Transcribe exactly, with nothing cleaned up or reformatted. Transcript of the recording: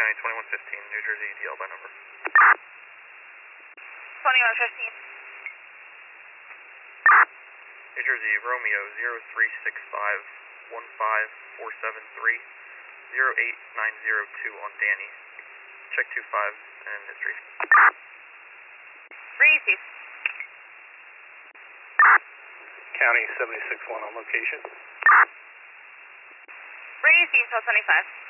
County twenty-one fifteen, New Jersey, D L by number. twenty-one fifteen. New Jersey, Romeo zero three six five one five four seven three zero eight nine zero two on Danny. Check two five and history. Breezy. County seventy-six one on location. Breezy, until twenty-five.